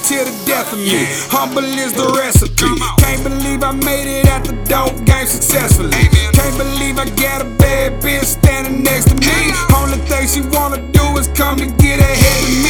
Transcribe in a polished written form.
till the death of me. Humble is the recipe. Can't believe I made it at the dope game successfully. Can't believe I got a bad bitch standing next to me. Only thing she wanna do is come and get